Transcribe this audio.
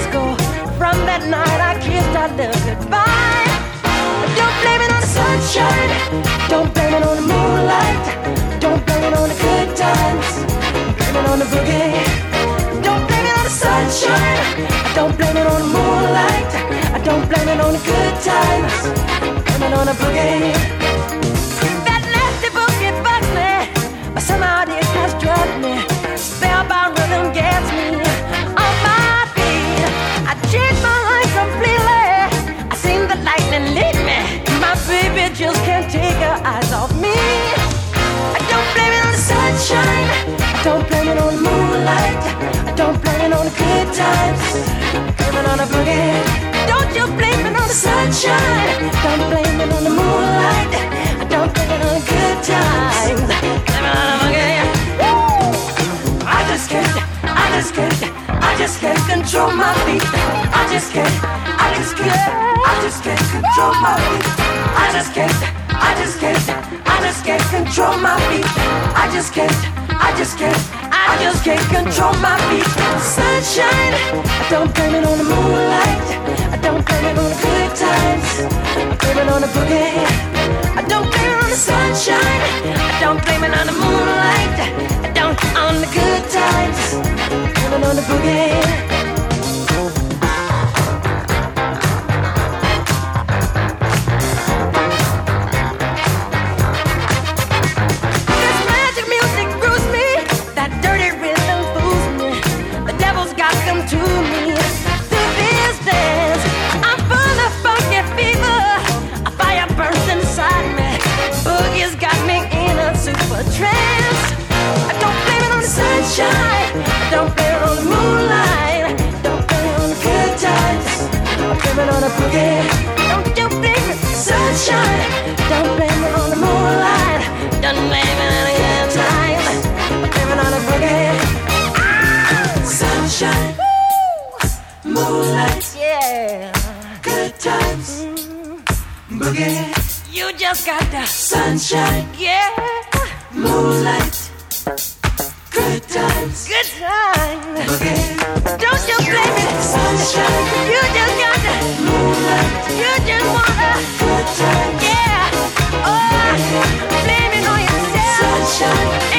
disco. From that night I kissed our love goodbye. Don't blame it on the sunshine, don't blame it on the moonlight, don't blame it on the good times, blame it on the boogie. Don't blame it on the sunshine, don't blame it on the moonlight, I don't blame it on the good times, blame it on the boogie. That nasty boogie bugs me, but somehow it has drugged me. Spellbound rhythm gets me on my feet. I changed my life completely, I seen the lightning lead me. My baby just can't take her eyes off me. I don't blame it on the sunshine, I don't blame it on the moonlight, I don't blame it on the good times, blame it on the boogie. Don't you blame it on the sunshine, don't blame it on the moonlight, I don't blame it on the good times, blame it on the boogie. I just can't control my feet. I just can't control my feet. I just can't control my feet. I just can't control my feet. Sunshine, I don't blame it on the moonlight, I don't blame it on the good times, I blame it on the boogie. I don't blame it on the sunshine, I don't blame it on the moonlight, I don't on the good times, I blame it on the boogie. I don't blame it on the moonlight, don't blame it on the good times, I blame it on the boogie. Don't you blame it, sunshine, don't blame it on the moonlight, don't blame it on the good times, I blame it on the boogie. Sunshine, moonlight, yeah, good times, boogie. You just got the sunshine, yeah, moonlight, good times, boogie. Don't you blame it, sunshine. You just got the moonlight. You just wanna good times, yeah. Oh, blame it on yourself, sunshine.